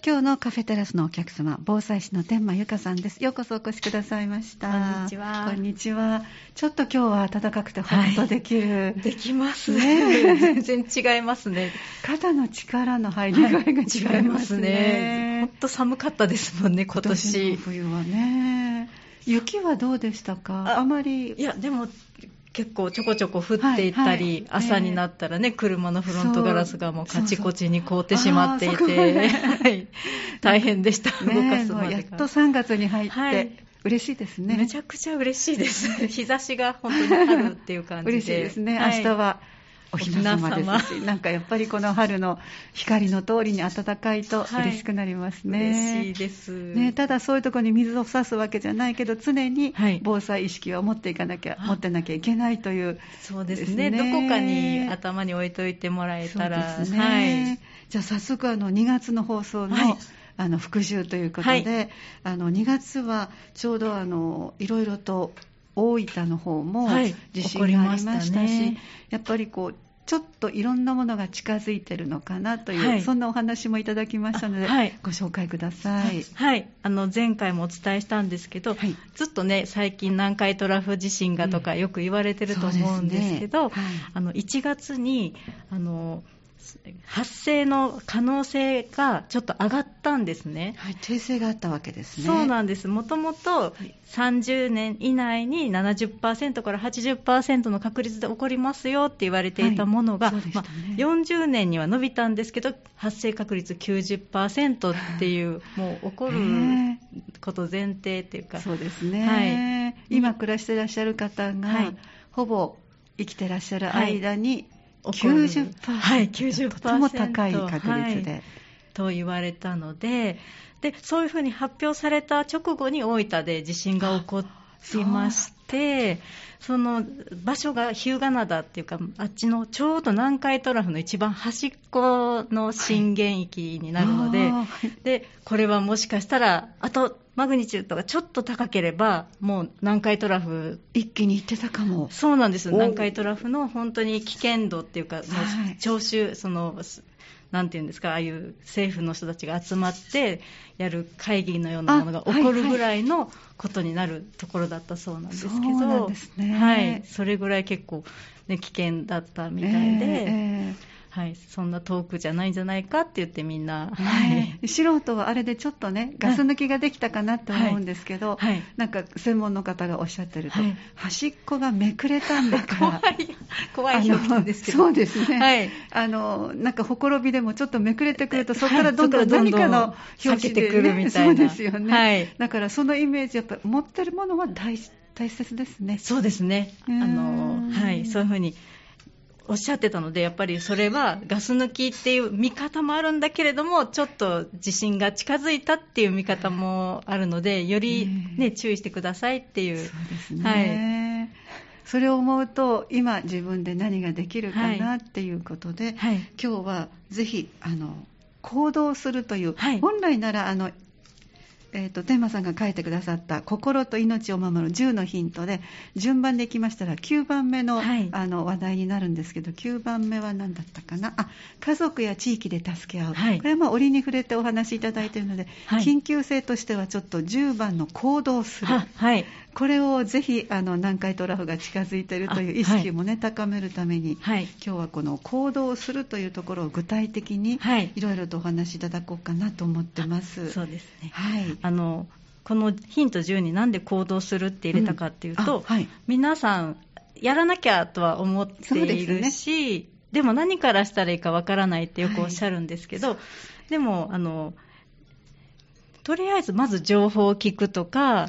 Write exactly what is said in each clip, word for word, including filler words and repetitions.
今日のカフェテラスのお客様、防災士の天満由香さんです。ようこそお越しくださいました。 こんにちは。 こんにちは。ちょっと今日は暖かくてホッとできる、 はい、できますね。全然違いますね。 肩の力の入り具合が違いますね。はい、違いますね。 ほんと寒かったですもんね、今年。 今年の冬はね。雪はどうでしたか？ あ, あまり。 いや、でも結構ちょこちょこ降っていったり、はいはい、朝になったらね、えー、車のフロントガラスがもうカチコチに凍ってしまっていて、はい、大変でした、ね、動かすまでが。 やっとさんがつに入って、はい、嬉しいですね。 めちゃくちゃ嬉しいです日差しが本当に春っていう感じで嬉しいですね、はい、明日はおひなさまですし、なんかやっぱりこの春の光の通りに暖かいと嬉しくなりますね、 はい、嬉しいです、 ね。ただそういうところに水を差すわけじゃないけど、常に防災意識を持っていかなきゃ、はい、持ってなきゃいけないという、 そうですね、どこかに頭に置いといてもらえたら。 そうですね、はい、じゃあ早速あのにがつの放送の、はい、あの復習ということで、はい、あのにがつはちょうどあのいろいろと大分の方も地震がありましたし、はい、ね、やっぱりこうちょっといろんなものが近づいてるのかなという、はい、そんなお話もいただきましたので、はい、ご紹介ください。 はい、あの前回もお伝えしたんですけど、はい、ずっとね最近南海トラフ地震がとかよく言われてると思うんですけど、うん、ね、はい、あのいちがつにあの発生の可能性がちょっと上がったんですね。 はい、訂正があったわけですね。 そうなんです。もともとさんじゅうねん以内に ななじゅっパーセント から はちじゅっパーセント の確率で起こりますよって言われていたものが、はい、ね、まあ、よんじゅうねんには伸びたんですけど、発生確率 きゅうじゅっパーセント っていう、もう起こること前提っていうか、 そうですね、はい、今暮らしていらっしゃる方が、はい、ほぼ生きてらっしゃる間に、はい、きゅうじゅっパーセント、はい、きゅうじゅっパーセント、とても高い確率で、はい、 と言われたので、でそういうふうに発表された直後に大分で地震が起こりまして、その場所が日向灘っていうか、あっちのちょうど南海トラフの一番端っこの震源域になるので、はい、でこれはもしかしたらあとマグニチュードがちょっと高ければもう南海トラフ一気に行ってたかも。 そうなんです。南海トラフの本当に危険度っていうか、もう聴衆、そのなんていうんですか、ああいう政府の人たちが集まってやる会議のようなものが起こるぐらいのことになるところだったそうなんですけど、 そうなんですね、 はい、それぐらい結構、ね、危険だったみたいで、えーえーはい、そんな遠くじゃないんじゃないかって言ってみんな、 はい、素人はあれでちょっとねガス抜きができたかなって思うんですけど、はいはい、なんか専門の方がおっしゃってると、はい、端っこがめくれたんだから怖い怖い表現ですけど、 そうですね、はい、あのなんかほころびでもちょっとめくれてくると、そこからどんどん何かの表紙で、ね、避けてくるみたいな。 そうですよね、はい、だからそのイメージやっぱり持ってるものは 大, 大切ですね。 そうですね、あの、はい、そういうふうにおっしゃってたので、やっぱりそれはガス抜きっていう見方もあるんだけれども、ちょっと地震が近づいたっていう見方もあるので、より、ね、注意してくださいっていう。 そうですね、はい、それを思うと今自分で何ができるかなっていうことで、はいはい、今日はぜひあの行動するという、はい、本来ならあのえー、と天満さんが書いてくださった心と命を守るじゅうのヒントで順番でいきましたらきゅうばんめ の,、はい、あの話題になるんですけど、きゅうばんめは何だったかな。あ、家族や地域で助け合う、はい、これはまあ折に触れてお話しいただいているので、はい、緊急性としてはちょっとじゅうばんの行動する、はい、これをぜひあの南海トラフが近づいているという意識も、ね、はい、高めるために、はい、今日はこの行動するというところを具体的にいろいろとお話しいただこうかなと思ってます。 そうですね、はい、あのこのヒントじゅうになんで行動するって入れたかっていうと、うん、はい、皆さんやらなきゃとは思っているし、 で, ね、でも何からしたらいいかわからないってよくおっしゃるんですけど、はい、でもあのとりあえずまず情報を聞くとか、はい、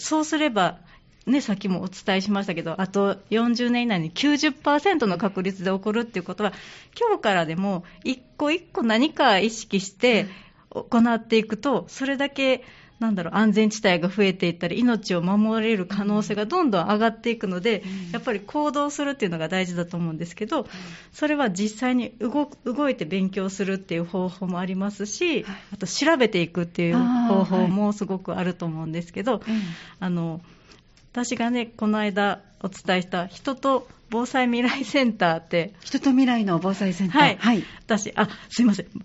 そうすればね、さっきもお伝えしましたけど、あとよんじゅうねん以内に きゅうじゅっパーセント の確率で起こるっていうことは、今日からでも一個一個何か意識して行っていくと、それだけなんだろう、安全地帯が増えていったり命を守れる可能性がどんどん上がっていくので、うん、やっぱり行動するっていうのが大事だと思うんですけど、うん、それは実際に 動, 動いて勉強するっていう方法もありますし、はい、あと調べていくっていう方法もすごくあると思うんですけど、はい、あの私がねこの間お伝えした人と防災未来センターって、 人と未来の防災センター、 はい、はい、私あすいません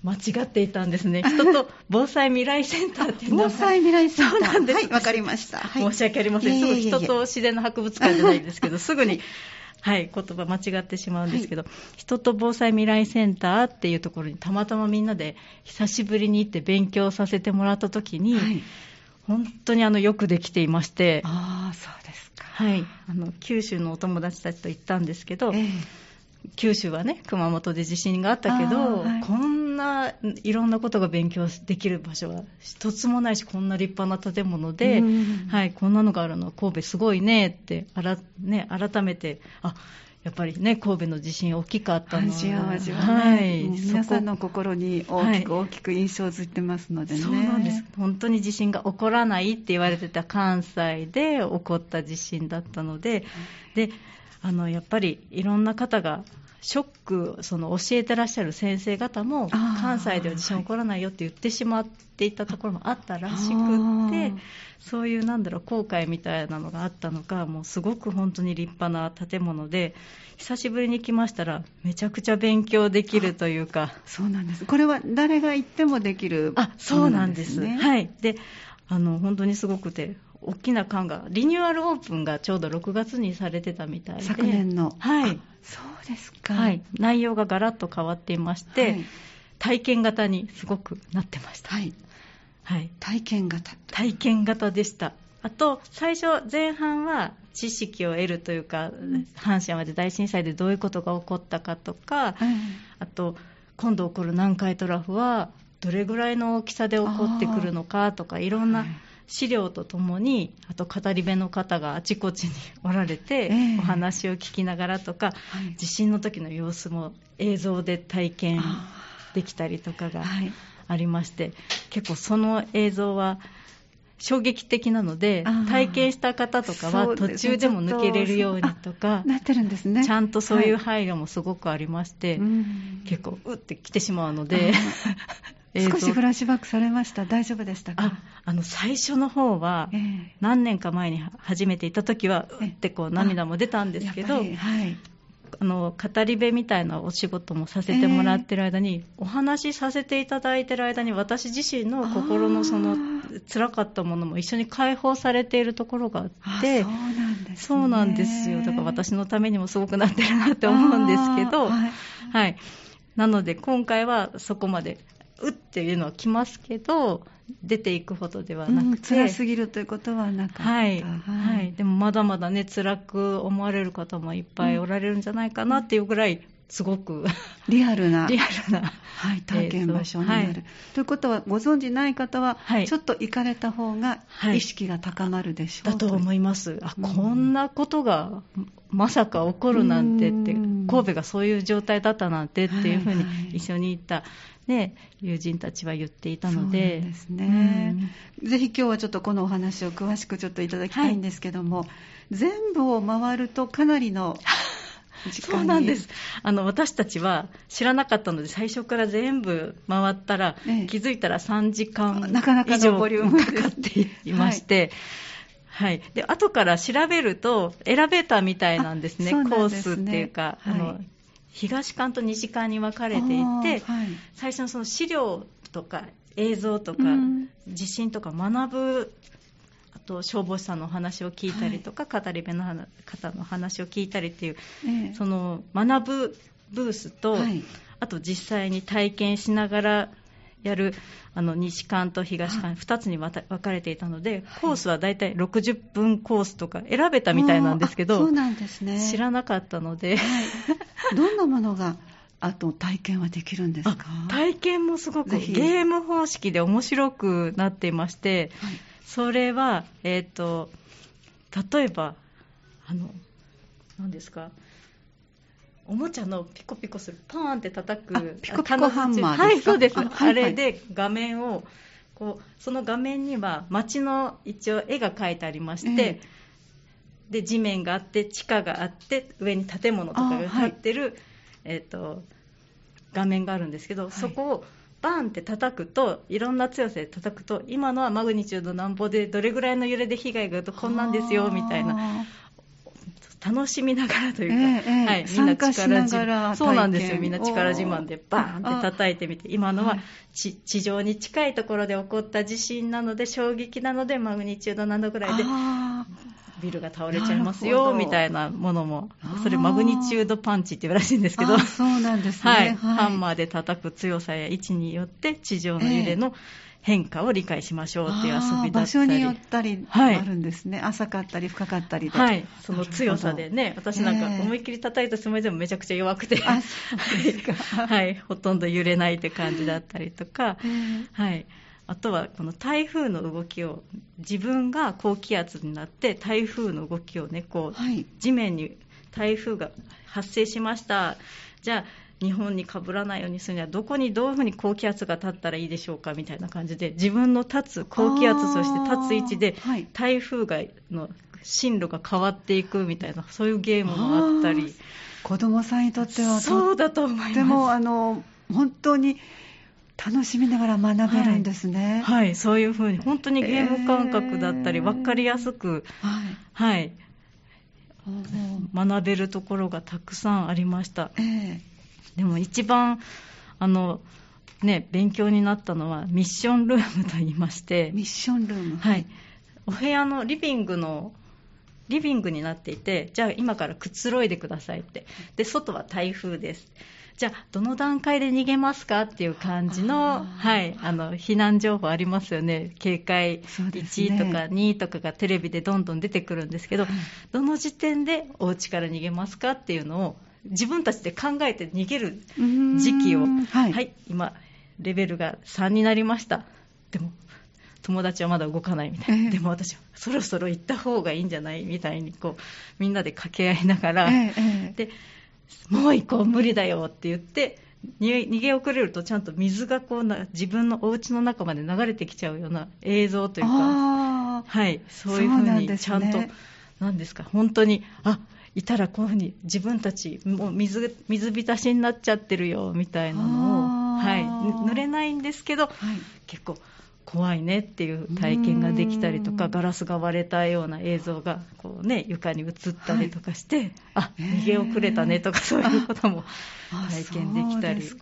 間違っていたんですね。人と防災未来センターっていうのは防災未来センター、 そうなんです。 はい、わかりました、はい、 申し訳ありません。すぐ人と自然の博物館じゃないんですけどすぐにはい、言葉間違ってしまうんですけど、はい、人と防災未来センターっていうところにたまたまみんなで久しぶりに行って勉強させてもらった時に、はい、本当にあのよくできていまして、 ああ、そうですか、 はい、あの九州のお友達たちと行ったんですけど、えー、九州はね熊本で地震があったけど、はい、こんないろんなことが勉強できる場所は一つもないし、こんな立派な建物で、はい、こんなのがあるのは神戸すごいねってあら、ね、改めて、あ、やっぱりね神戸の地震大きかったのは、じわじわ、ね、はい、皆さんの心に大きく大きく印象づいてますのでね、 そうなんです。本当に地震が起こらないって言われてた関西で起こった地震だったので、であのやっぱりいろんな方がショック、その教えてらっしゃる先生方も関西では地震起こらないよって言ってしまっていたところもあったらしくって、そういうなんだろう後悔みたいなのがあったのか、もうすごく本当に立派な建物で、久しぶりに来ましたらめちゃくちゃ勉強できるというか。 そうなんです。これは誰が行ってもできるものなんですね。あ、そうなんです。 はい。で、あの本当にすごくて、大きな館がリニューアルオープンがちょうどろくがつにされてたみたいで、 昨年の、 はい、 そうですか、 はい、内容がガラッと変わっていまして、はい、体験型にすごくなってました、 はいはい、体験型体験型でした。あと最初前半は知識を得るというか、うん、阪神・淡路大震災でどういうことが起こったかとか、はい、あと今度起こる南海トラフはどれぐらいの大きさで起こってくるのかとか、いろんな、はい、資料とともに、あと語り部の方があちこちにおられて、えー、お話を聞きながらとか、はい、地震の時の様子も映像で体験できたりとかがありまして、はい、結構その映像は衝撃的なので、体験した方とかは途中でも抜けれるようにとかなってるんですね。 ちゃんとそういう配慮もすごくありまして、はい、結構うってきてしまうので少しフラッシュバックされました。大丈夫でしたか？ ああの最初の方は、えー、何年か前に初めて行った時はうってこう涙も出たんですけど、はい、あの語り部みたいなお仕事もさせてもらってる間に、えー、お話しさせていただいてる間に私自身の心のその辛かったものも一緒に解放されているところがあって、 そうなんですね。 そうなんですよ。だから私のためにもすごくなってるなって思うんですけど、はいはい、なので今回はそこまでうっていうのは来ますけど、出ていくほどではなくて、 うん、辛すぎるということはなかった、 はいはい、でもまだまだね辛く思われる方もいっぱいおられるんじゃないかなっていうぐらいすごくリアルなリアルな、 はい、体験場所になる、はい、ということはご存じない方は、はい、ちょっと行かれた方が意識が高まるでしょう、 はい、だと思います。あ、うん、こんなことがまさか起こるなんてって、神戸がそういう状態だったなんてっていうふうに一緒に行った、ね、友人たちは言っていたので、 そうなんですね、うん、ぜひ今日はちょっとこのお話を詳しくちょっといただきたいんですけども、はい、全部を回るとかなりの時間にそうなんです。あの私たちは知らなかったので最初から全部回ったら、ええ、気づいたらさんじかん以上かかっていまして、はい、で後から調べるとエレベーターみたいなんですね。コースっていうか、はい、あの東館と西館に分かれていて、はい、最初のその資料とか映像とか、うん、地震とか学ぶ、あと消防士さんのお話を聞いたりとか、はい、語り部の方の話を聞いたりっていう、ええ、その学ぶブースと、はい、あと実際に体験しながらやるあの西館と東館ふたつに分かれていたので、コースはだいたいろくじゅっぷんコースとか選べたみたいなんですけど、 そうなんですね、 知らなかったので、はい、 どんなものがあと体験はできるんですか？ 体験もすごくゲーム方式で面白くなっていまして、はい、それは、えーと、例えばあの何ですか、おもちゃのピコピコするパーンって叩くピコピコハンマーですか？ はい、そうです。あ、 はいはい、 あれで画面をこう、その画面には街の一応絵が描いてありまして、えー、で地面があって地下があって上に建物とかが立ってる、はい、えーと、画面があるんですけど、はい、そこをバーンって叩くと、いろんな強さで叩くと、今のはマグニチュードなんぼでどれぐらいの揺れで被害が出るとこんなんですよみたいな、 楽しみながらというか、えーえーはい、みんな力自慢、そうなんですよ、みんな力自慢でバーンって叩いてみて、今のは地、地上に近いところで起こった地震なので、衝撃なのでマグニチュードななどぐらいでビルが倒れちゃいますよみたいなものも、それマグニチュードパンチって言うらしいんですけど、 そうなんですね、 はいはい、ハンマーで叩く強さや位置によって地上の揺れの変化を理解しましょうっていう遊びだったり、 場所によったりあるんですね、はい、浅かったり深かったりで、 はい、その強さでね、私なんか思いっきり叩いたつもりでもめちゃくちゃ弱くて、あ、そうですかはい、ほとんど揺れないって感じだったりとか、はい、あとはこの台風の動きを、自分が高気圧になって台風の動きをね、こう、はい、地面に台風が発生しました、じゃあ日本に被らないようにするにはどこにどういうふうに高気圧が立ったらいいでしょうかみたいな感じで、自分の立つ高気圧として立つ位置で台風がの進路が変わっていくみたいな、そういうゲームもあったり、 子どもさんにとってはそうだと思います。 でもあの本当に楽しみながら学べるんですね、 はい、はい、そういうふうに本当にゲーム感覚だったり、えー、分かりやすく、はいはい、学べるところがたくさんありました、えーでも一番あの、ね、勉強になったのはミッションルームと言いまして、 ミッションルーム、 はい、お部屋のリビングのリビングになっていて、じゃあ今からくつろいでくださいって、で外は台風です、じゃあどの段階で逃げますかっていう感じの、はい、あの避難情報ありますよね、警戒いちとかにとかがテレビでどんどん出てくるんですけど、はい、どの時点でお家から逃げますかっていうのを自分たちで考えて逃げる時期を、はいはい、今レベルがさんになりました、でも友達はまだ動かないみたいな、えー、でも私はそろそろ行った方がいいんじゃないみたいにこうみんなで掛け合いながら、えー、でもう行こう無理だよって言って逃げ遅れるとちゃんと水がこうな自分のお家の中まで流れてきちゃうような映像というか、はい、そういうふうにちゃんとなんですか、本当にあいたらこういうふうに自分たちもう 水, 水浸しになっちゃってるよみたいなのを、はい、濡れないんですけど、はい、結構怖いねっていう体験ができたりとか、ガラスが割れたような映像がこう、ね、床に映ったりとかして、はい、あ逃げ遅れたねとか、そういうことも体験できたり、うん、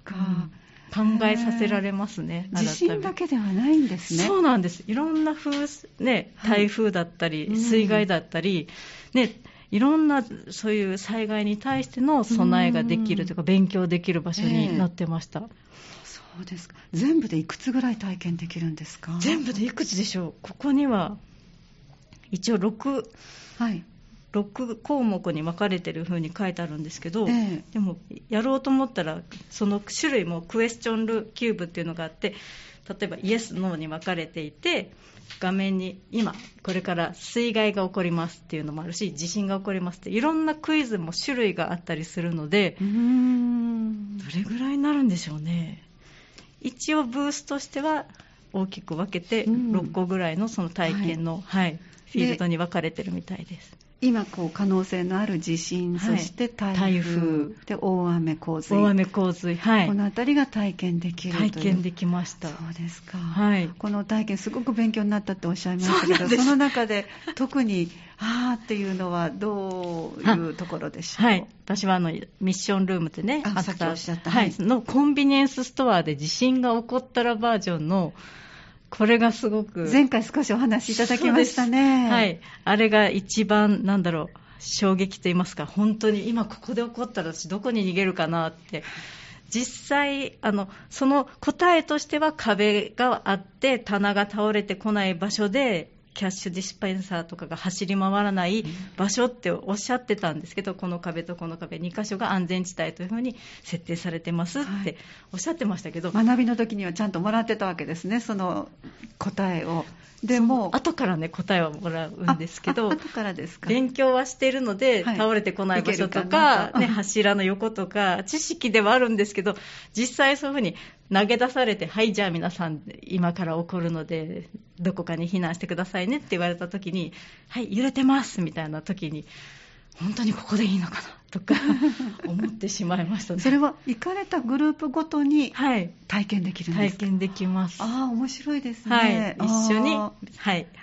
考えさせられますね。 地震だけではないんですね。 そうなんです。いろんな風、ね、台風だったり、はい、水害だったり、ね、いろんなそういう災害に対しての備えができるというか、勉強できる場所になってました、えー、 そうですか。全部でいくつぐらい体験できるんですか？ 全部でいくつでしょう。ここには一応 6,、はい、ろく項目に分かれてる風に書いてあるんですけど、えー、でもやろうと思ったらその種類もクエスチョンルキューブっていうのがあって、例えばイエスノーに分かれていて、画面に今これから水害が起こりますっていうのもあるし、地震が起こりますっていろんなクイズも種類があったりするので、うーんどれぐらいになるんでしょうね。一応ブースとしては大きく分けてろっこぐらいのその体験の、はいはい、フィールドに分かれてるみたいです。 今こう可能性のある地震、はい、そして台風、台風で大雨洪水、 大雨洪水、はい、 このあたりが体験できるという。 体験できました。 そうですか、 はい、 この体験すごく勉強になったっておっしゃいましたけど、 そ, その中で特にあーっていうのはどういうところでしょう？ はい、私はあのミッションルームってね、 あさっきおっしゃった、 はい、のコンビニエンスストアで地震が起こったらバージョンのこれがすごく前回少しお話しいただきましたね。 はい、あれが一番なんだろう衝撃と言いますか、本当に今ここで起こったら私どこに逃げるかなって、実際あのその答えとしては壁があって棚が倒れてこない場所でキャッシュディスペンサーとかが走り回らない場所っておっしゃってたんですけど、この壁とこの壁に箇所が安全地帯というふうに設定されてますっておっしゃってましたけど、 はい、学びの時にはちゃんともらってたわけですね、その答えを。でも後からね答えはもらうんですけど、 後からですか。 勉強はしているので、はい、倒れてこない場所とか、ね、柱の横とか知識ではあるんですけど、実際そういうふうに投げ出されて、はいじゃあ皆さん今から起こるのでどこかに避難してくださいねって言われた時に、はい揺れてますみたいな時に本当にここでいいのかなとか思ってしまいましたね。 それは行かれたグループごとに体験できるんですか？ 体験できます。 ああ面白いですね。 はい、一緒に、はい、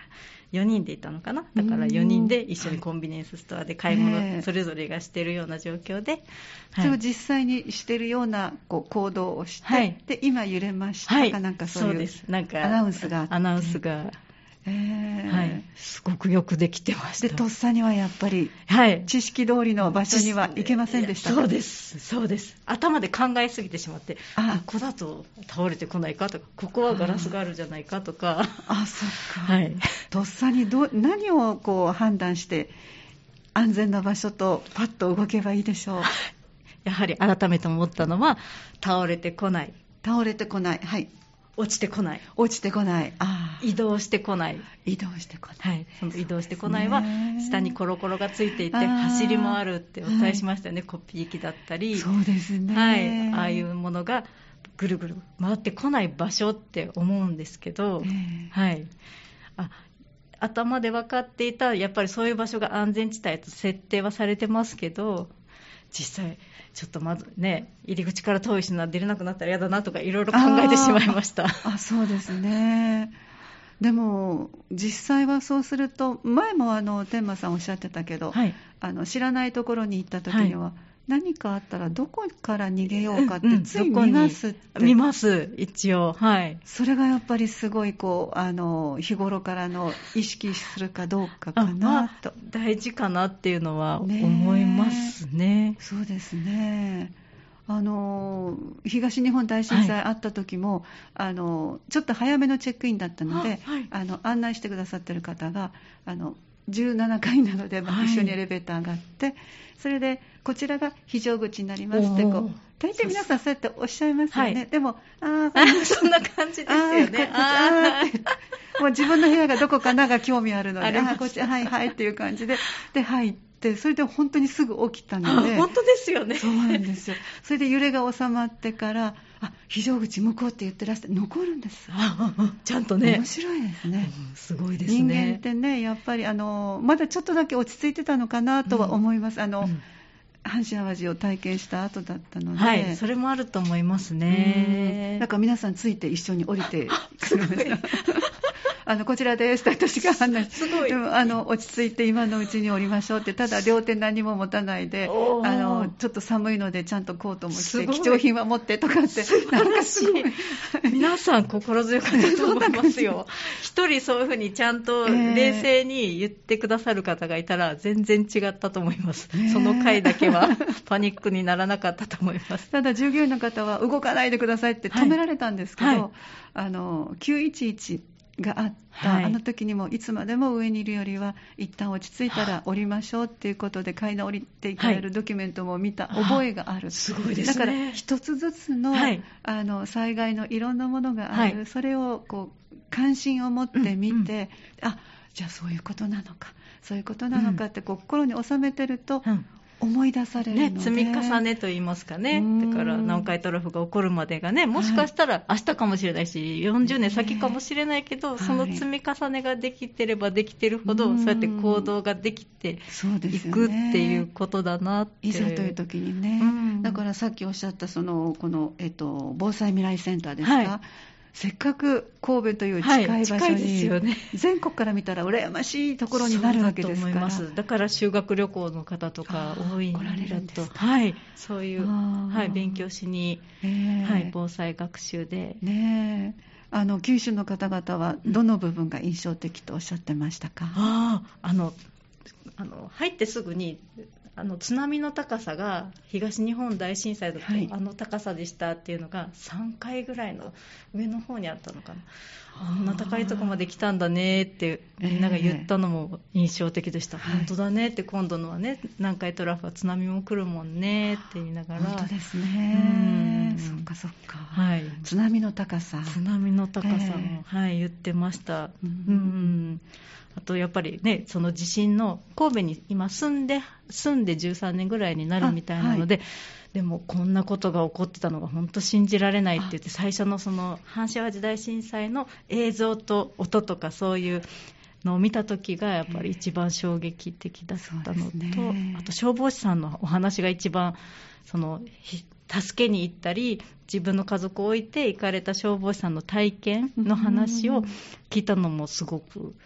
よにんでいたのかな。だからよにんで一緒にコンビニエンスストアで買い物それぞれがしてるような状況で、はい、 それを実際にしてるようなこう行動をして、はい、で今揺れましたか、はい、なんかそういうなんかアナウンスがあってアナウンスがえーはい、すごくよくできてました。 でとっさにはやっぱり、はい、知識通りの場所には行けませんでしたか？ そうですそうです。頭で考えすぎてしまって、あここだと倒れてこないかとか、ここはガラスがあるじゃないかとか、 ああそっか、はい、とっさにど何をこう判断して安全な場所とパッと動けばいいでしょう？ やはり改めて思ったのは、倒れてこない倒れてこない、はい、 落ちてこない落ちてこない、あ移動してこない移動してこない、はい、 その移動してこないは下にコロコロがついていて走り回るってお伝えしましたよね、はい、コピー機だったり、 そうですね、 はい、ああいうものがぐるぐる回ってこない場所って思うんですけど、はい、あ頭で分かっていたやっぱりそういう場所が安全地帯と設定はされてますけど、実際ちょっとまずね入り口から遠いしな出れなくなったら嫌だなとかいろいろ考えてしまいました。 ああそうですね。でも実際はそうすると前もあの天馬さんおっしゃってたけど、はい、あの知らないところに行った時には、はい、何かあったらどこから逃げようかってつい見ますって、 うんうん、見ます一応、はい、 それがやっぱりすごいこうあの日頃からの意識するかどうかかなと、 大事かなっていうのは思いますね。 そうですね。あの東日本大震災あった時も、はい、あのちょっと早めのチェックインだったので、はい、あの案内してくださってる方があのじゅうななかいなので、まあ、一緒にエレベーター上がって、はい、それでこちらが非常口になりますってこう大抵皆さんそうやっておっしゃいますよね。はい、でもああそんな感じですよね。 ああもう自分の部屋がどこかなが興味あるので、ああこっちはいはいっていう感じでで入って、それで本当にすぐ起きたので、 本当ですよね。 そうなんですよ。それで揺れが収まってからあ非常口向こうって言ってらして残るんです。 ああちゃんとね面白いですね、 うん、すごいですね。 人間ってねやっぱりあのまだちょっとだけ落ち着いてたのかなとは思います、うん、あの、うん阪神・淡路を体験した後だったので、 はい、それもあると思いますね。 だから皆さんついて一緒に降りてくるんですがあのこちらですって私が案内して、すごいでもあの落ち着いて今のうちに降りましょうって、ただ両手何も持たないで、あのちょっと寒いのでちゃんとコートも着て貴重品は持ってとかってなんかすごい皆さん心強かったと思いますよ。一人そういうふうにちゃんと冷静に言ってくださる方がいたら全然違ったと思います、えー、その回だけはパニックにならなかったと思います。 ただ従業員の方は動かないでくださいって止められたんですけど、はいはい、あのきゅういちいちがあった、はい、あの時にもいつまでも上にいるよりは一旦落ち着いたら降りましょうっていうことで階段降りていかれるドキュメントも見た覚えがある、はい、 すごいですね。 だから一つずつ の,、はい、あの災害のいろんなものがある、はい、それをこう関心を持って見て、うんうん、あじゃあそういうことなのかそういうことなのかってこう心に収めてると、うん思い出されるので、 ね、積み重ねと言いますかね。だから南海トラフが起こるまでがねもしかしたら明日かもしれないし、はい、よんじゅうねん先かもしれないけど、ね、その積み重ねができてればできてるほど、はい、そうやって行動ができていくっていうことだなって、 いざという時にね、だからさっきおっしゃったそのこの、えっと、防災未来センターですか、はいせっかく神戸という近い場所に、はい、近いですよね、全国から見たら羨ましいところになるわけですから。 そうだと思います。だから修学旅行の方とか多いんだと、来られるんですか。はい、そういう、はい、勉強しに、はい、防災学習で、 ね、あの九州の方々はどの部分が印象的とおっしゃってましたか。うん、 ああのあの入ってすぐにあの津波の高さが東日本大震災だと、はい、あの高さでしたっていうのがさんかいぐらいの上の方にあったのかな。あんな高いとこまで来たんだねってみんなが言ったのも印象的でした、えー、本当だねって、今度のはね南海トラフは津波も来るもんねって言いながら。 本当ですね。そっかそっか、はい、津波の高さ津波の高さも、えーはい、言ってました。うん、うんあとやっぱりねその地震の神戸に今住んで住んでじゅうさんねんぐらいになるみたいなので、はい、でもこんなことが起こってたのが本当信じられないって言って、最初のその阪神・淡路大震災の映像と音とかそういうのを見た時がやっぱり一番衝撃的だったのと、ね、あと消防士さんのお話が一番その助けに行ったり自分の家族を置いて行かれた消防士さんの体験の話を聞いたのもすごく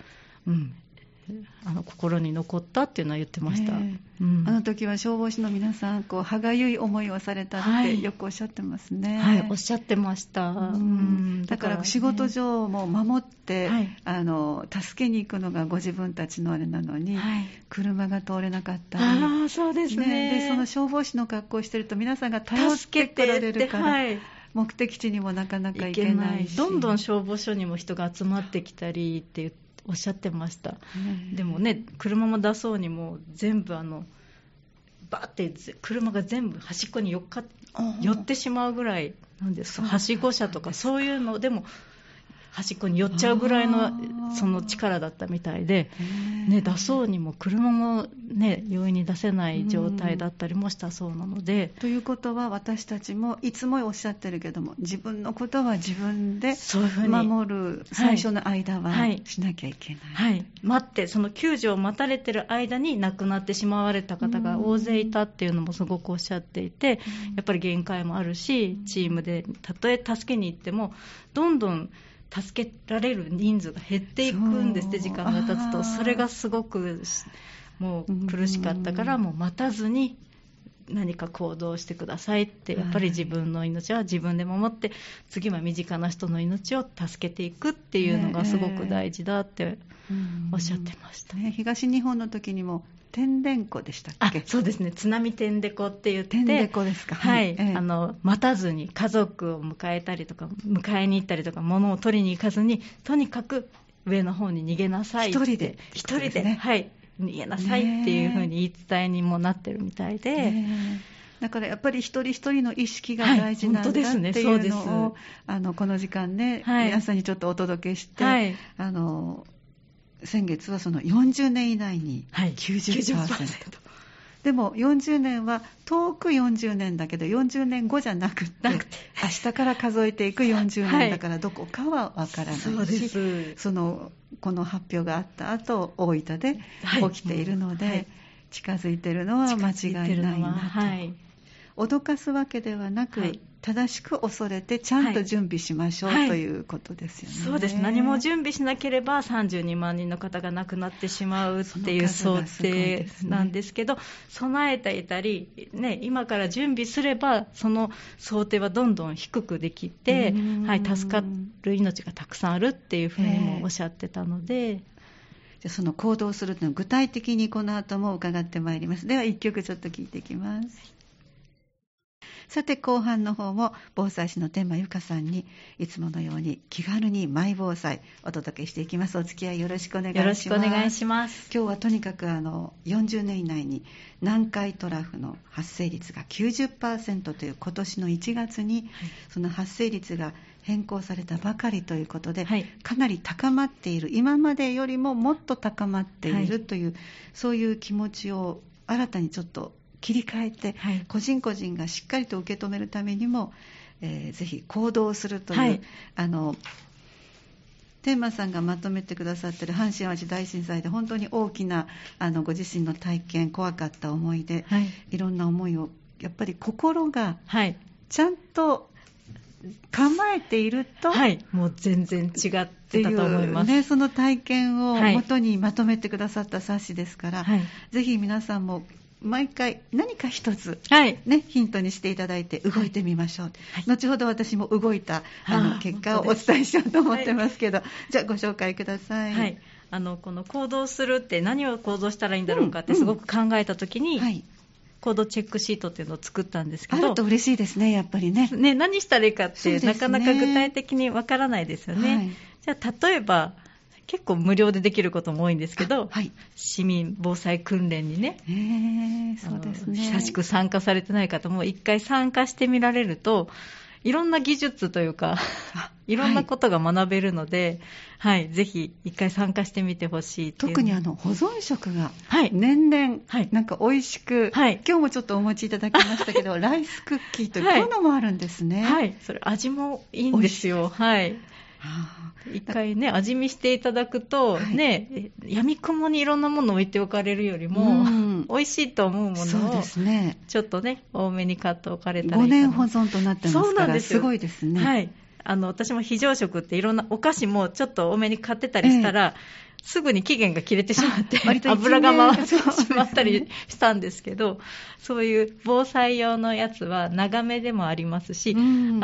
うんあの心に残ったっていうのは言ってました、 ねうん、あの時は消防士の皆さんこう歯がゆい思いをされたってよくおっしゃってますね。 はい、はい、おっしゃってました、 うん、だから仕事上も守って、はい、あの助けに行くのがご自分たちのあれなのに、はい、車が通れなかったりあそうです ね, ねでその消防士の格好をしてると皆さんが頼ってくられるから、はい、目的地にもなかなか行けないしどんどん消防署にも人が集まってきたりって言っておっしゃってました、うん、でもね車も出そうにも全部あのバーって車が全部端っこに寄っか寄ってしまうぐらいなんですかはしご車とかそういうのでも端っこに寄っちゃうぐらいのその力だったみたいで、ね、出そうにも車も、ね、容易に出せない状態だったりもしたそうなので、 ということは私たちもいつもおっしゃってるけども自分のことは自分で守る最初の間はしなきゃいけない、 はいはい、待ってその救助を待たれてる間に亡くなってしまわれた方が大勢いたっていうのもすごくおっしゃっていてやっぱり限界もあるしチームでたとえ助けに行ってもどんどん助けられる人数が減っていくんですって時間が経つとそれがすごくもう苦しかったからもう待たずに何か行動してくださいってやっぱり自分の命は自分で守って次は身近な人の命を助けていくっていうのがすごく大事だっておっしゃってました、 ね、東日本の時にも天然湖でしたっけ。 あそうですね津波てんでこって言っててんでこですかはい、はいええ、あの待たずに家族を迎えたりとか迎えに行ったりとか物を取りに行かずにとにかく上の方に逃げなさいって一人で一人で、ねはい、逃げなさいっていうふうに言い伝えにもなってるみたいで、 ねだからやっぱり一人一人の意識が大事なんだっていうのを、あのこの時間ね、はい、皆さんにちょっとお届けして、はい、あの先月はそのよんじゅうねん以内に きゅうじゅっパーセント、はい、でもよんじゅうねんは遠くよんじゅうねんだけどよんじゅうねんごじゃなくて明日から数えていくよんじゅうねんだからどこかはわからないし、はい、そうです。そのこの発表があった後大分で起きているので、はい、近づいているのは間違いないなと、はい、脅かすわけではなく、はい、正しく恐れてちゃんと準備しましょう、はい、ということですよね。 そうです。何も準備しなければさんじゅうにまんにんの方が亡くなってしまうっていう想定なんですけど、備えていたり、ね、今から準備すればその想定はどんどん低くできて、はい、助かる命がたくさんあるっていうふうにもおっしゃってたので、 じゃその行動するというのを具体的にこの後も伺ってまいります。ではいっきょくちょっと聞いていきます。さて後半の方も防災士の天満由香さんにいつものように気軽にマイ防災お届けしていきます。お付き合いよろしくお願いします。 よろしくお願いします。 今日はとにかくあのよんじゅうねん以内に南海トラフの発生率が きゅうじゅっパーセント という今年のいちがつに、はい、その発生率が変更されたばかりということで、はい、かなり高まっている、今までよりももっと高まっているという、はい、そういう気持ちを新たにちょっと切り替えて、はい、個人個人がしっかりと受け止めるためにも、えー、ぜひ行動するという、はい、あの天満さんがまとめてくださっている阪神・淡路大震災で本当に大きなあのご自身の体験、怖かった思い出、はい、いろんな思いをやっぱり心がちゃんと構えていると、 はい、もう全然違ってたと思います、 ね、その体験をもとにまとめてくださった冊子ですから、はい、ぜひ皆さんも毎回何か一つ、はいね、ヒントにしていただいて動いてみましょう、はい、後ほど私も動いたあの結果をお伝えしようと思ってますけど、はい、じゃあご紹介ください、 はい、あのこの行動するって何を行動したらいいんだろうかってすごく考えたときに、うんうんはい、行動チェックシートっていうのを作ったんですけど、 あると嬉しいですね、やっぱり ね, ね何したらいいかって、ね、なかなか具体的にわからないですよね、はい、じゃあ例えば結構無料でできることも多いんですけど、はい、市民防災訓練にね、 えー、そうですね、 久しく参加されてない方も一回参加してみられるといろんな技術というかいろんなことが学べるので、はい、はい、ぜひ一回参加してみてほしいっていう。 特にあの保存食が年々なんか美味しく、はい、今日もちょっとお持ちいただきましたけどライスクッキーという、はい、こういうのもあるんですね。 はい、それ味もいいんですよ。はい、一回ね味見していただくと、はい、ね闇雲にいろんなものを置いておかれるよりも、うん、美味しいと思うものをそうですね、ちょっとね多めに買っておかれたらいいかな。 ごねん保存となってますからすごいですね。 はい、 あの私も非常食っていろんなお菓子もちょっと多めに買ってたりしたら、ええ、すぐに期限が切れてしまって油が回ってしまったりしたんですけど、そういう防災用のやつは長めでもありますし、うん、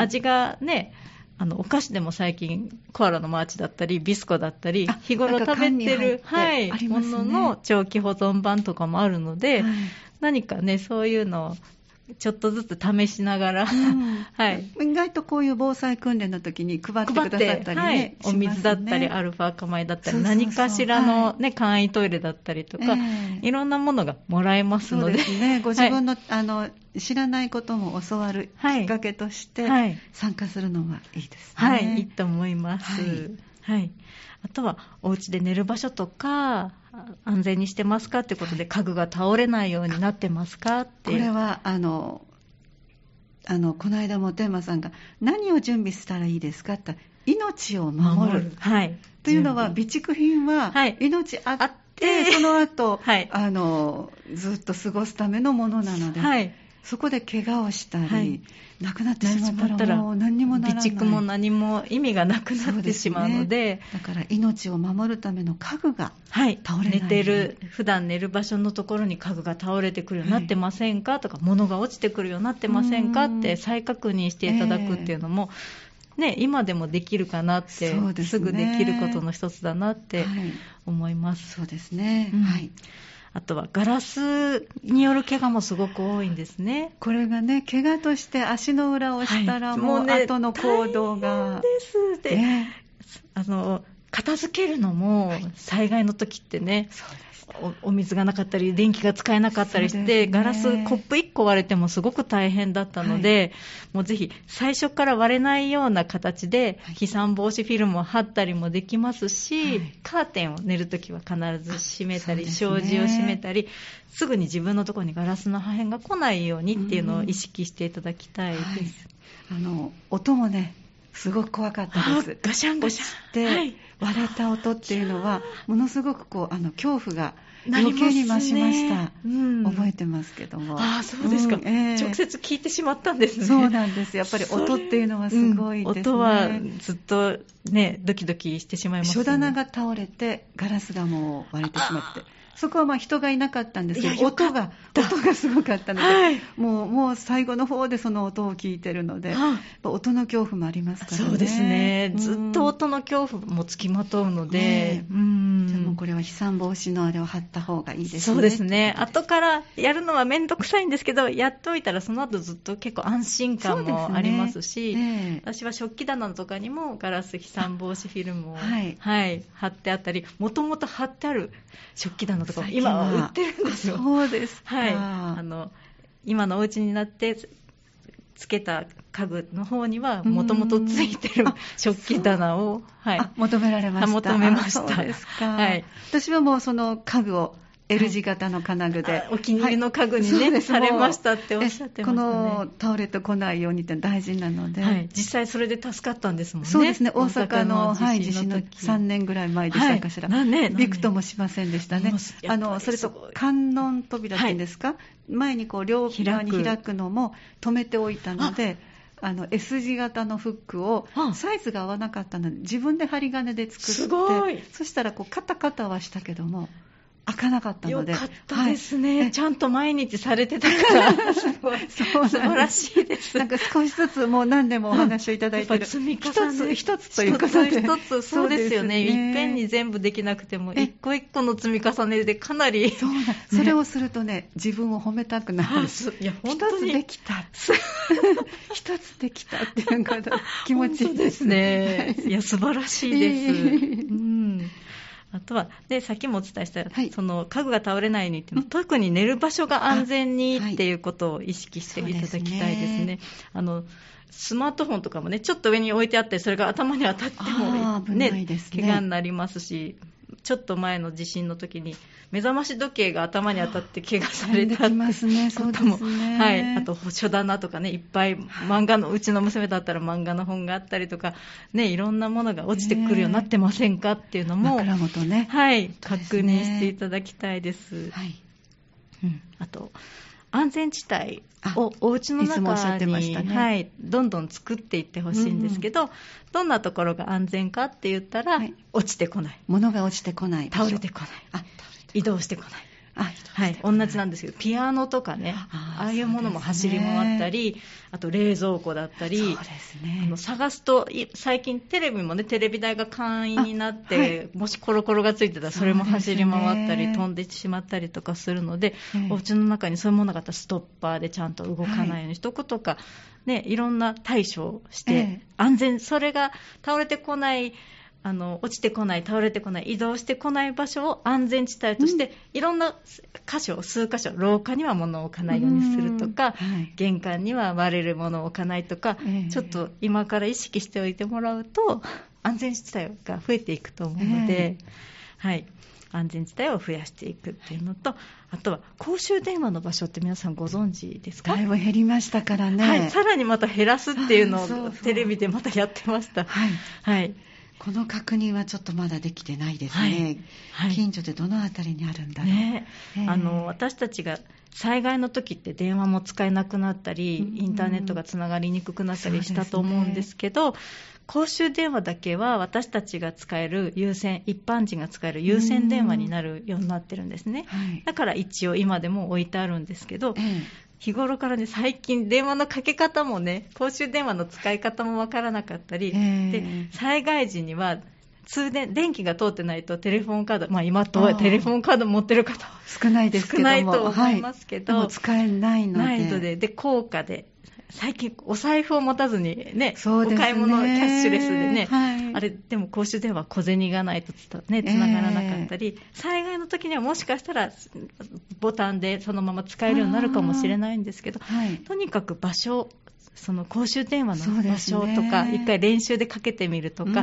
味がね、あのお菓子でも最近コアラのマーチだったりビスコだったり日頃食べてる、はい、ものの長期保存版とかもあるので、はい、何かねそういうのをちょっとずつ試しながら、うんはい、 意外とこういう防災訓練の時に配ってくださったりね、はい、 お水だったりアルファ化米だったり、そうそうそう、何かしらの、ね、簡易トイレだったりとか、えー、いろんなものがもらえますので、 そうですね、ご自分の、はい、あの知らないことも教わるきっかけとして参加するのはいいですね。 はい、はい、いいと思います、はいはい、あとはお家で寝る場所とか安全にしてますかってことで、家具が倒れないようになってますかっていう。 これはあのあのこの間もテーマさんが何を準備したらいいですかって命を守る、 はい、 というのは備蓄品は命あって、はい、その後、はい、あのずっと過ごすためのものなので、はい、そこで怪我をしたり、はい、亡くなってしまったらもう何にもならない、 備蓄も何も意味がなくなってしまうの で, うで、ね、 だから命を守るための家具が倒れない、はい、 寝てる普段寝る場所のところに家具が倒れてくるようになってませんか、はい、とか物が落ちてくるようになってませんかって再確認していただくっていうのも、えーね、今でもできるかなって、 す,、ね、すぐできることの一つだなって思います、 はい、そうですね、 うんはい。 あとはガラスによる怪我もすごく多いんですね。 これがね、怪我として足の裏をしたら、はい、もう後の行動が、 大変ですで、ね、あの片付けるのも災害の時ってね、そうです、お, お水がなかったり電気が使えなかったりして、ね、ガラスコップいっこ割れてもすごく大変だったので、はい、もうぜひ最初から割れないような形で飛散防止フィルムを貼ったりもできますし、はい、カーテンを寝るときは必ず閉めたり、ね、障子を閉めたり、すぐに自分のところにガラスの破片が来ないようにっていうのを意識していただきたいです、はい、 あの音もねすごく怖かったです。 ガシャンガシャンで、はい、割れた音っていうのはものすごくこうあの恐怖が余計に増しました、うん、覚えてますけども。 ああ、そうですか、うんえー、直接聞いてしまったんですね。 そうなんです、やっぱり音っていうのはすごいですね、 うん、音はずっとねドキドキしてしまいますね。 書棚が倒れてガラスがもう割れてしまって、そこはまあ人がいなかったんですけど、音が音がすごかったので、はい、もうもう最後の方でその音を聞いてるので、はあ、音の恐怖もありますからね。 そうですね、ずっと音の恐怖もつきまとうので、ね、うんじゃあもうこれは飛散防止のあれを貼った方がいいですね。 そうですね、後からやるのはめんどくさいんですけど、やっておいたらその後ずっと結構安心感もありますし、す、ねえー、私は食器棚とかにもガラス飛散防止フィルムを、はいはい、貼ってあったり、もともと貼ってある食器棚とか今は売ってるんですよ。 そうですか、 はい、あの今のお家になってつけた家具の方にはもともとついてる食器棚を、はい、 求められました。 求めました。 そうですか、 はい、 私はもうその家具をL 字型の金具で、はい、 お気に入りの家具にね、はい、されましたっておっしゃってますね。 この倒れてこないようにって大事なので、 はい、実際それで助かったんですもんね。 そうですね、大阪の地震のさんねんぐらい前でしたかしら、はいね、びくともしませんでしたね。あのそれと観音扉っていうんですか、はい、前にこう両側に開くのも止めておいたので、あの S 字型のフックをサイズが合わなかったので自分で針金で作って、すごい、そしたらこうカタカタはしたけども開かなかったので。 よかったですね、はい、ちゃんと毎日されてたからすごい素晴らしいです。 なんか少しずつもう何でもお話をいただいてる、 積み重ね一つ一つということで、 一つそうですよね、いっぺんに全部できなくても一個一個の積み重ねでかなり、 そうなん、ね、それをするとね自分を褒めたくなる。 いや本当に一つできた一つできたっていうか気持ちいいですね。いや素晴らしいです、えーうんあとはでさっきもお伝えした、はい、その家具が倒れないようにっていうの、うん、特に寝る場所が安全にっていうことを意識していただきたいですね。はい、あのスマートフォンとかもねちょっと上に置いてあってそれが頭に当たっても、ねね、怪我になりますし、ちょっと前の地震の時に目覚まし時計が頭に当たって怪我されたってことも、はい、あと書棚とかねいっぱい漫画のうちの娘だったら漫画の本があったりとかね、いろんなものが落ちてくるようになってませんかっていうのも、 枕元ね、 はい、確認していただきたいです。はい、うん、あと安全地帯をお家の中に、ね、はい、どんどん作っていってほしいんですけど、うん、どんなところが安全かって言ったら、はい、落ちてこない、 物が落ちてこない、 倒れてこない、あ、移動してこない、あ、はい、同じなんですけど、ピアノとかね、ああいうものも走り回ったり、ね、あと冷蔵庫だったり、そうですね、あの探すと、最近テレビもね、テレビ台が簡易になって、はい、もしコロコロがついてたらそれも走り回ったり、飛んでしまったりとかするので、えー、お家の中にそういうものがあったらストッパーでちゃんと動かないようにしとくとか、はい、ね、いろんな対処をして、えー、安全、それが倒れてこない、あの落ちてこない、倒れてこない、移動してこない場所を安全地帯として、うん、いろんな箇所、数箇所、廊下には物を置かないようにするとか、はい、玄関には割れるものを置かないとか、えー、ちょっと今から意識しておいてもらうと安全地帯が増えていくと思うので、えーはい、安全地帯を増やしていくっていうのと、あとは公衆電話の場所って皆さんご存知ですか？ だいぶ減りましたからね、 はい、さらにまた減らすっていうのをテレビでまたやってました。はい、はい、 この確認はちょっとまだできてないですね、はいはい、近所でどのあたりにあるんだろう、ね、 あの私たちが災害の時って電話も使えなくなったり、うん、インターネットがつながりにくくなったりしたと思うんですけど、公衆電話だけは私たちが使える優先、一般人が使える優先電話になるようになってるんですね、はい、だから一応今でも置いてあるんですけど、ええ、日頃からね、最近電話のかけ方もね、公衆電話の使い方もわからなかったり、えー、で災害時には通電、電気が通ってないとテレフォンカード、まあ今とはテレフォンカード持ってる方は少ないですけども、 少ないと思いますけど、 はい、でも使えないので、 ないので、で高価で、最近お財布を持たずにね、お買い物キャッシュレスでね、はい、あれでも公衆電話小銭がないとつた、ね、繋がらなかったり、えー、災害の時にはもしかしたらボタンでそのまま使えるようになるかもしれないんですけど、はい、とにかく場所、その公衆電話の場所とか、ね、一回練習でかけてみるとか、うん、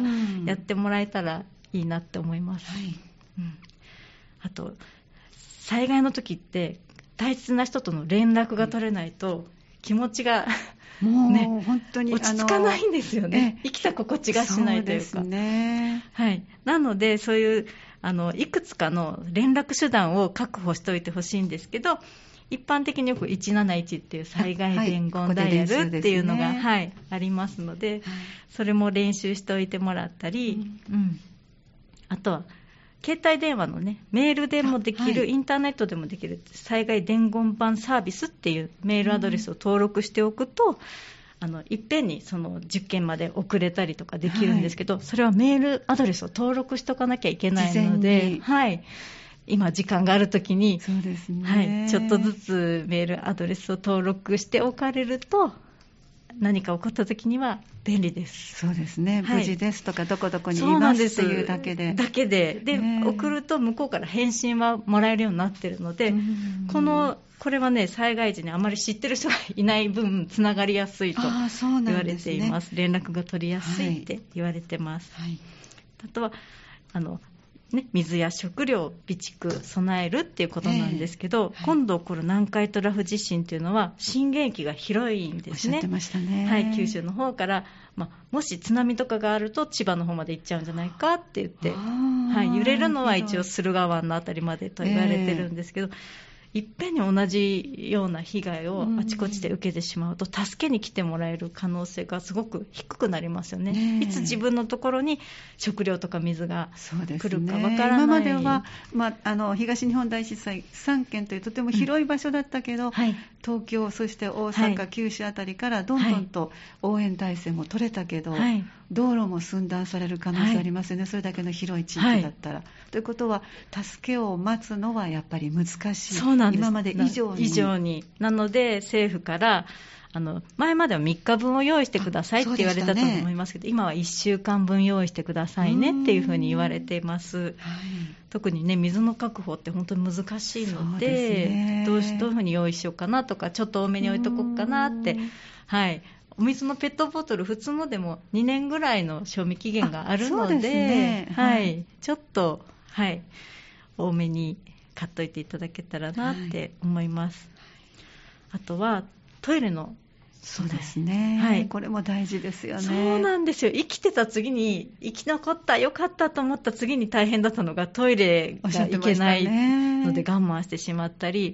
やってもらえたらいいなって思います、はい、うん、あと災害の時って大切な人との連絡が取れないと気持ちがもう、ね、本当に落ち着かないんですよね。生きた心地がしないというか。そうですね。はい。なのでそういうあのいくつかの連絡手段を確保しておいてほしいんですけど、一般的によくいちなないちっていう災害伝言ダイヤルっていうのが、はい、はい、ありますので、はい、それも練習しておいてもらったり、うんうん、あとは携帯電話のね、メールでもできる、はい、インターネットでもできる災害伝言板サービスっていうメールアドレスを登録しておくと、うん、あのいっぺんにそのじゅっけんまで送れたりとかできるんですけど、はい、それはメールアドレスを登録しておかなきゃいけないので、はい、今時間があるときに、そうですね、はい、ちょっとずつメールアドレスを登録しておかれると何か起こったときには便利です。 そうですね、はい、無事ですとかどこどこにいますっていうだけでだけでで、ね、送ると向こうから返信はもらえるようになっているので、このこれはね、災害時にあまり知ってる人がいない分つながりやすいと言われています。ね、連絡が取りやすいって言われてます、はいはい、あとはあのね、水や食料備蓄備えるっていうことなんですけど、えーはい、今度起こる南海トラフ地震っていうのは震源域が広いんですね。 おっしゃってましたね、 はい、九州の方から、まあ、もし津波とかがあると千葉の方まで行っちゃうんじゃないかって言って、はい、揺れるのは一応駿河湾のあたりまでと言われてるんですけど、えーいっぺんに同じような被害をあちこちで受けてしまうと、助けに来てもらえる可能性がすごく低くなりますよね。ね、いつ自分のところに食料とか水が来るかわからない。 今までは、まあ、あの東日本大震災さんけんというとても広い場所だったけど、うん、はい、東京そして大阪、はい、九州あたりからどんどんと応援体制も取れたけど、はい、道路も寸断される可能性ありますよね、はい、それだけの広い地域だったら、はい、ということは助けを待つのはやっぱり難しい。 そうなんです。 今まで以上に以上になので政府からあの前まではみっかぶんを用意してくださいって言われたと思いますけど、ね、今はいっしゅうかんぶん用意してくださいねっていうふうに言われています、はい、特にね水の確保って本当に難しいの で, で、ね、どうしどういうふうに用意しようかなとかちょっと多めに置いとこうかなって、はい、お水のペットボトル普通のでもにねんぐらいの賞味期限があるの で, で、ね、はいはい、ちょっと、はい、多めに買っといていただけたらなって思います、はい、あとはトイレのそうですね、はい、これも大事ですよね。 そうなんですよ。生きてた次に生き残ったよかったと思った次に大変だったのがトイレが行けないので我慢してしまったり、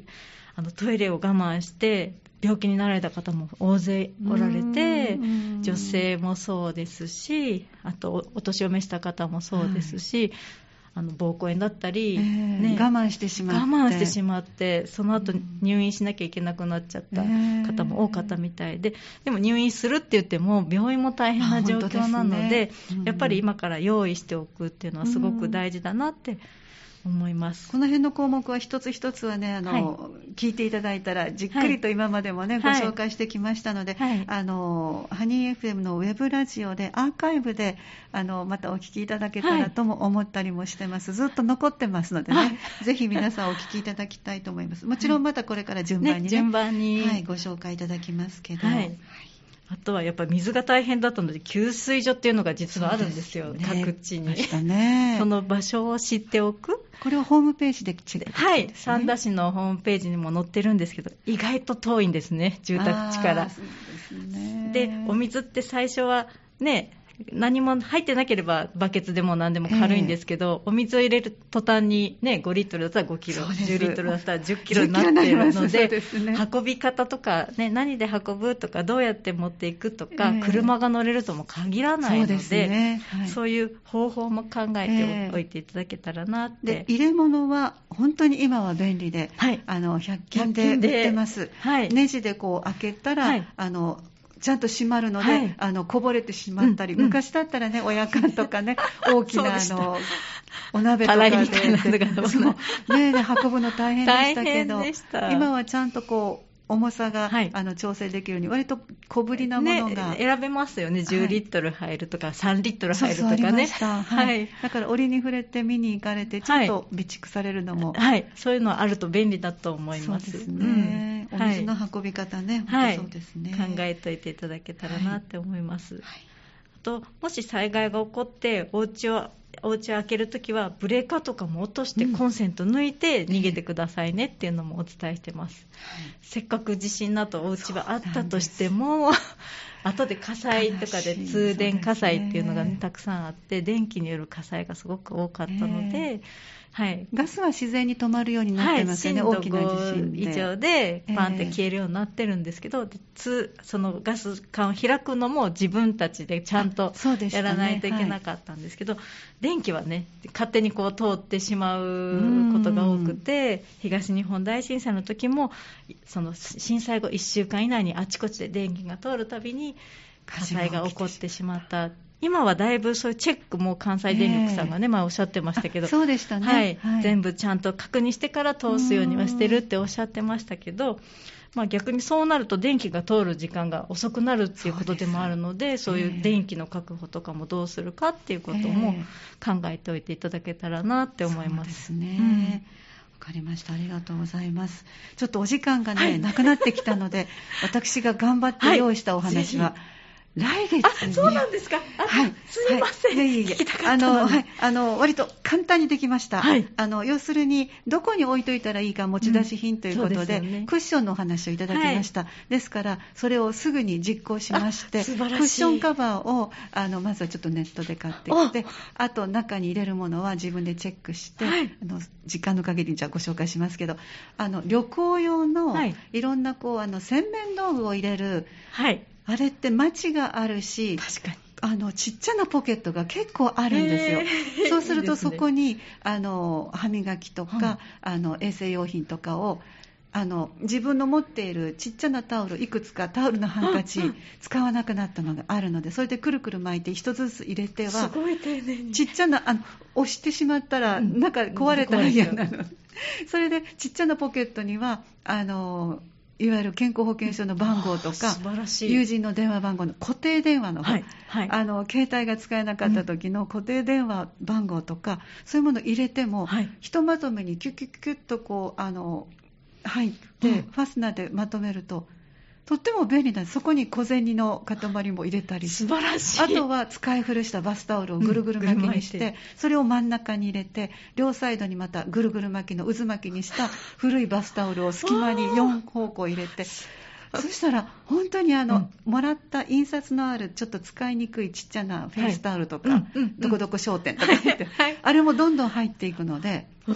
あのトイレを我慢して病気になられた方も大勢おられて、女性もそうですし、あとお年を召した方もそうですし、はい、あの膀胱炎だったり、 えーね、我慢してしまって我慢してしまってその後入院しなきゃいけなくなっちゃった方も多かったみたいで、でも入院するって言っても病院も大変な状況なの で, で、ね、やっぱり今から用意しておくっていうのはすごく大事だなって思います。 この辺の項目は一つ一つはね、あの、はい、聞いていただいたらじっくりと今までもね、はい、ご紹介してきましたので、はい、あのハニー エフエム のウェブラジオでアーカイブであのまたお聞きいただけたらとも思ったりもしてます、はい、ずっと残ってますのでね、ぜひ皆さんお聞きいただきたいと思います。もちろんまたこれから順番にね、ね順番に、 はい、ご紹介いただきますけど、はい、 あとはやっぱり水が大変だったので給水所っていうのが実はあるんですよ、ね、各地に。 ね、 その場所を知っておく。 これをホームページでチェックできるんですね。 はい、三田市のホームページにも載ってるんですけど、意外と遠いんですね、住宅地から。 そうですね。 で、お水って最初はね、何も入ってなければバケツでも何でも軽いんですけど、えー、お水を入れる途端に、ね、ごリットルだったらごキロ、じゅうリットルだったらじゅっキロになっているの で, で、ね、運び方とか、ね、何で運ぶとかどうやって持っていくとか、えー、車が乗れるとも限らないの で, そう, ね、はい、そういう方法も考えておいていただけたらなって、 で入れ物は本当に今は便利で、はい、あのひゃく均で売ってます、はい、ネジでこう開けたら、はい、あのちゃんと閉まるので、はい、あのこぼれてしまったり、うん、昔だったらね、親缶とかね、大きなあのお鍋とかで、 みたいなのがそうね、運ぶの大変でしたけど、今はちゃんとこう重さが、はい、あの調整できるように割と小ぶりなものが、 ね、選べますよね。じゅうリットル入るとか、はい、さんリットル入るとかね。そうそうありました、はいはい、だから折に触れて見に行かれてちょっと備蓄されるのも、 はいはい、そういうのあると便利だと思います。 そうですね、うん、お水の運び方ね、はい、本当そうですね、 考えておいていただけたらなって思います、はいはい、あともし災害が起こってお家をお家を開けるときはブレーカーとかも落としてコンセント抜いて逃げてくださいねっていうのもお伝えしてます、はい、せっかく地震などお家はあったとしても後で火災とかで通電火災っていうのが、ね、たくさんあって電気による火災がすごく多かったので、はい、 ガスは自然に止まるようになってますよね、はい、大きな地震で以上でパンって消えるようになってるんですけど、えー、そのガス管を開くのも自分たちでちゃんとやらないといけなかったんですけど、ねはい、電気はね勝手にこう通ってしまうことが多くて、東日本大震災の時もその震災後いっしゅうかん以内にあちこちで電気が通るたびに火災が起こってしまった。今はだいぶそういうチェックも関西電力さんがね、えー、前おっしゃってましたけど、 そうでしたね、 はいはい、 全部ちゃんと確認してから通すようにはしてるっておっしゃってましたけど、まあ、逆にそうなると電気が通る時間が遅くなるっていうことでもあるので、そういう電気の確保とかもどうするかっていうことも考えておいていただけたらなって思います。 そうですね、うん、わかりました。ありがとうございます。ちょっとお時間がね、はい、なくなってきたので私が頑張って用意したお話は、はい来月に、 あ、そうなんですか。はい、すいません。はい、いえいえ、聞きたかったのに。 あの、はい、あの割と簡単にできました。はい、あの要するにどこに置いといたらいいか持ち出し品ということで、うん、でね、クッションのお話をいただきました。はい、ですからそれをすぐに実行しまして、 素晴らしい。 クッションカバーをあのまずはちょっとネットで買ってきて、あと中に入れるものは自分でチェックして、はい、あの時間の限りじゃあご紹介しますけど、あの旅行用のいろんなこうあの洗面道具を入れる。はい。あれってマチがあるし、 確かにあのちっちゃなポケットが結構あるんですよ。そうするとそこにいいですね、あの歯磨きとか、はい、あの衛生用品とかをあの自分の持っているちっちゃなタオルいくつかタオルのハンカチ、うんうん、使わなくなったのがあるので、それでくるくる巻いて一つずつ入れては、 すごい丁寧にちっちゃなあの押してしまったら、うん、なんか壊れたら嫌なの、うん、それでちっちゃなポケットにはあのいわゆる健康保険証の番号とか、 素晴らしい。 友人の電話番号の固定電話の、はいはい、あの携帯が使えなかった時の固定電話番号とか、うん、そういうものを入れても、はい、ひとまとめにキュッキュッキュッとこうあの入って、うん、ファスナーでまとめるととっても便利なんです。そこに小銭の塊も入れたり、 素晴らしい。 あとは使い古したバスタオルをぐるぐる巻きにして、うん、それを真ん中に入れて、両サイドにまたぐるぐる巻きの渦巻きにした古いバスタオルを隙間によん方向入れて、そしたら本当にあの、うん、もらった印刷のあるちょっと使いにくいちっちゃなフェイスタオルとか、はい、どこどこ商店とか言って、はい、あれもどんどん入っていくので、うん、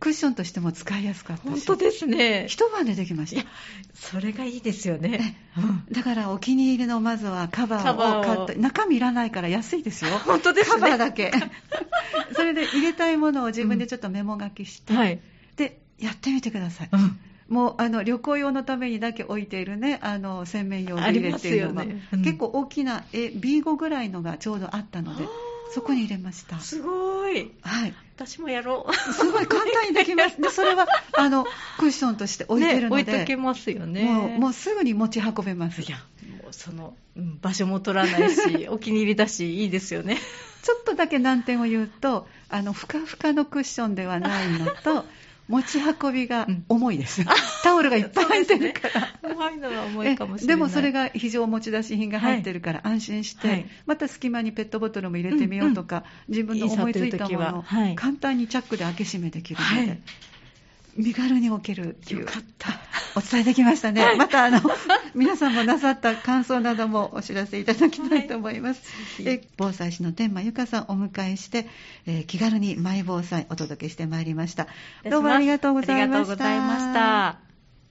クッションとしても使いやすかったし。 本当ですね。 一晩でできました。いや、 それがいいですよね。 うん、だからお気に入りのまずはカバーを買って、中身いらないから安いですよ。 本当ですね。 カバーだけ。それで入れたいものを自分でちょっとメモ書きして、うん、はい、でやってみてください。うん、もうあの旅行用のためにだけ置いているね、あの洗面用入れっていうのが、ね、うん、結構大きな ビーファイブ ぐらいのがちょうどあったので、そこに入れました。 すごい。 はい。 私もやろう。 すごい簡単にできます。で、それはあのクッションとして置いてるので、 ね、置いとけますよね。 もう、もうすぐに持ち運べます。 いや、もうその、うん、場所も取らないし、お気に入りだし、いいですよね。 ちょっとだけ難点を言うと、あのふかふかのクッションではないのと。持ち運びが重いです、うん、タオルがいっぱい入ってるから、 ね、重いのは重いかもしれない。 でもそれが非常持ち出し品が入ってるから安心して、はい、また隙間にペットボトルも入れてみようとか、うんうん、自分の思いついたものを簡単にチャックで開け閉めできるので、はい、身軽に置けるっていう。 よかった。 お伝えできましたね。またあの皆さんもなさった感想などもお知らせいただきたいと思います。はい、え防災士の天満由香さんをお迎えして、えー、気軽にマイ防災お届けしてまいりました。どうもありがとうございました。 ありがとうございました。